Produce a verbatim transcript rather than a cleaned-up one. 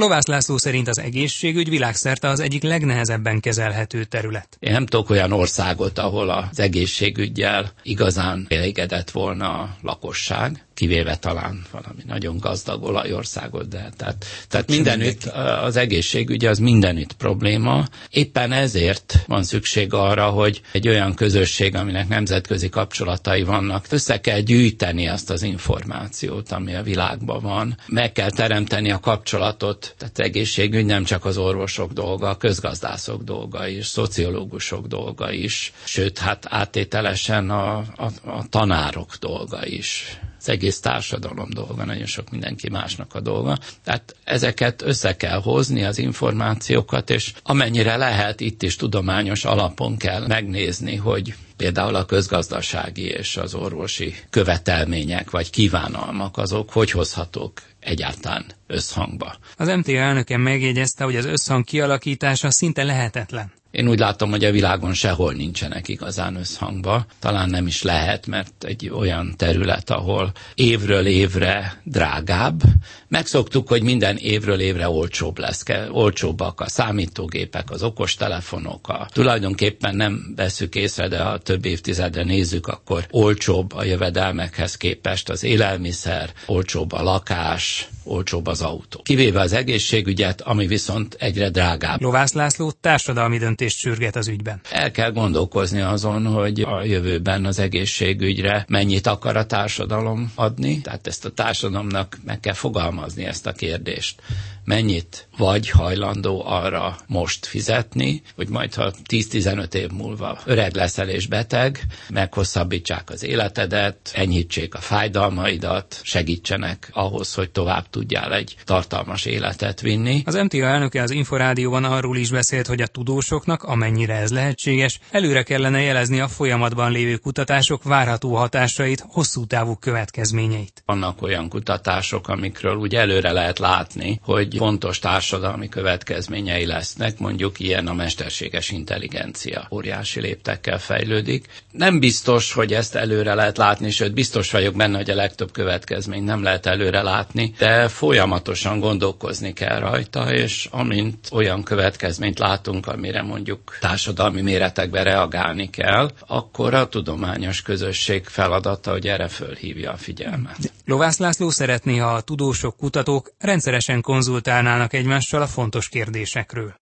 Lovász László szerint az egészségügy világszerte az egyik legnehezebben kezelhető terület. Én nem tudok olyan országot, ahol az egészségüggyel igazán elégedett volna a lakosság, kivéve talán valami nagyon gazdag olajországot, de tehát, tehát mindenütt az egészségügy az mindenütt probléma. Éppen ezért van szükség arra, hogy egy olyan közösség, aminek nemzetközi kapcsolatai vannak, össze kell gyűjteni azt az információt, ami a világban van. Meg kell teremteni a kapcsolatot, tehát egészségügy nem csak az orvosok dolga, a közgazdászok dolga is, szociológusok dolga is, sőt, hát áttételesen a, a, a tanárok dolga is. Az egész társadalom dolga, nagyon sok mindenki másnak a dolga. Tehát ezeket össze kell hozni, az információkat, és amennyire lehet, itt is tudományos alapon kell megnézni, hogy például a közgazdasági és az orvosi követelmények vagy kívánalmak azok hogy hozhatók egyáltalán összhangba. Az em té á elnöke megjegyezte, hogy az összhang kialakítása szinte lehetetlen. Én úgy látom, hogy a világon sehol nincsenek igazán összhangba. Talán nem is lehet, mert egy olyan terület, ahol évről évre drágább. Megszoktuk, hogy minden évről évre olcsóbb lesz. Olcsóbbak a számítógépek, az okostelefonok. A... Tulajdonképpen nem veszük észre, de ha több évtizedre nézzük, akkor olcsóbb a jövedelmekhez képest az élelmiszer, olcsóbb a lakás, olcsóbb az autó. Kivéve az egészségügyet, ami viszont egyre drágább. Lovász László társadalmi döntést sürget az ügyben. El kell gondolkozni azon, hogy a jövőben az egészségügyre mennyit akar a társadalom adni, tehát ezt a társadalomnak meg kell fogalmazni ezt a kérdést. Mennyit vagy hajlandó arra most fizetni, hogy majd ha tíz-tizenöt év múlva öreg leszel és beteg, meghosszabbítsák az életedet, enyhítsék a fájdalmaidat, segítsenek ahhoz, hogy tovább tudjál egy tartalmas életet vinni. Az em té á elnöke az Inforádióban arról is beszélt, hogy a tudósoknak, amennyire ez lehetséges, előre kellene jelezni a folyamatban lévő kutatások várható hatásait, hosszú távú következményeit. Vannak olyan kutatások, amikről úgy előre lehet látni, hogy fontos társadalmi következményei lesznek, mondjuk ilyen a mesterséges intelligencia. Óriási léptekkel fejlődik. Nem biztos, hogy ezt előre lehet látni, sőt biztos vagyok benne, hogy a legtöbb következményt nem lehet előre látni, de folyamatosan gondolkozni kell rajta, és amint olyan következményt látunk, amire mondjuk társadalmi méretekben reagálni kell, akkor a tudományos közösség feladata, hogy erre fölhívja a figyelmet. Lovász László szeretné, ha a tudósok, kutatók rendszeresen konzultálnának egymással a fontos kérdésekről.